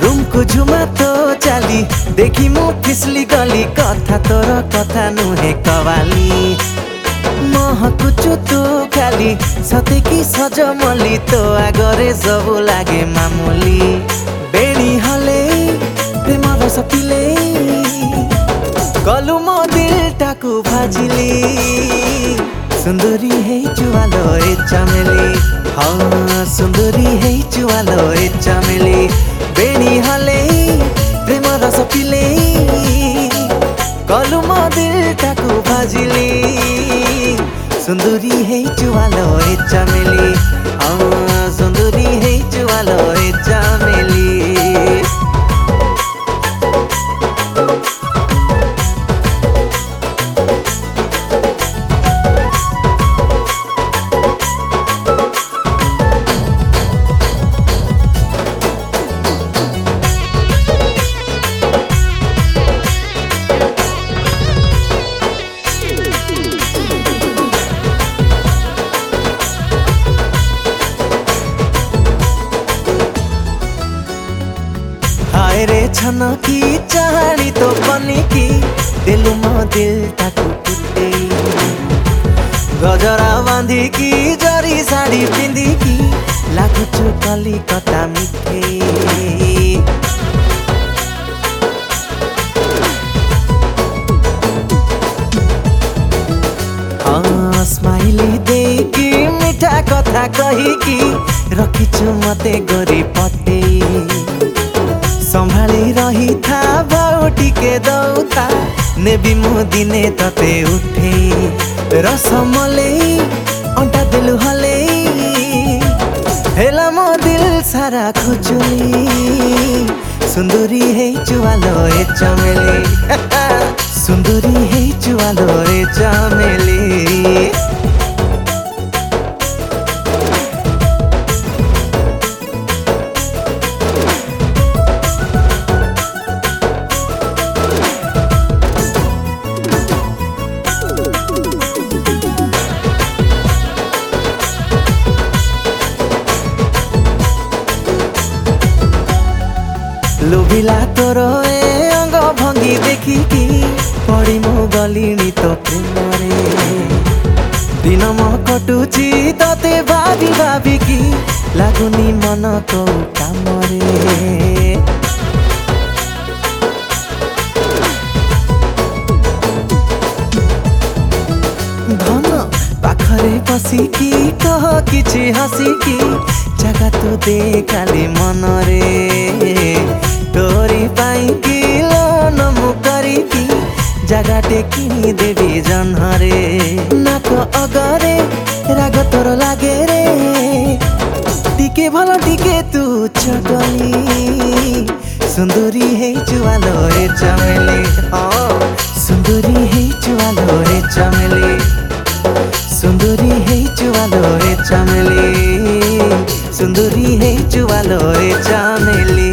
तुमको झुमा तो चाली देखी मु फिसली गली कथा तोर कथा नुहे कवाली महकुचु तू खाली सते कि सजमली तो आगरे सब लागे मामूली बेणी हले प्रेम रस पिले कलु मो दिलटाकु भाजिली सुंदरी है चुवालो ए चमेली हाँ सुंदरी है चुवालो ए चमेली बेणी हले प्रेम रस पिले कलु मो दिलटाकु भाजिली सुंदरी है चुवालो ए चमेली हाँ सुंदरी है चुवालो ए चमेली हाय रे छन की चाहनी तो बनी की दिलु मो दिल ताकु कुटे गजरा बांधी की जरी साड़ी पिंदी की लागुचु कलिकता मिठे हाँ स्माइली दे की मीठा कथा कही की रखिछु मते गोरी पटे संभाली रही था भाव टिके दौता नेबी मु दिने तते उठे रसमले अंटा दिल हले हेला मो दिल सारा खुजुली सुंदरी है चुवालो ए चमेली सुंदरी है चुवालो ए चमेली लुभिला तोर ए अंग भंगी देखिकी पड़ी मु गलिनी तो प्रेमरे दिन म कटुची तते भाभी भाभी की लागुनी मन को कामरे धन पाखरे बसिकी कह किछि हसिकी जगह तो दे खाली मनरे तोरी पाई की लोन मु करी जगह टेकी देवी जनहरे नाक अगरे राग तोर लागे रे टिके भल टिके तू चगली सुंदरी है चुवालो ए चमेली हाँ सुंदरी है चुवालो ए चमेली सुंदरी है चुवालो ए चमेली सुंदरी है चुवालो ए चमेली।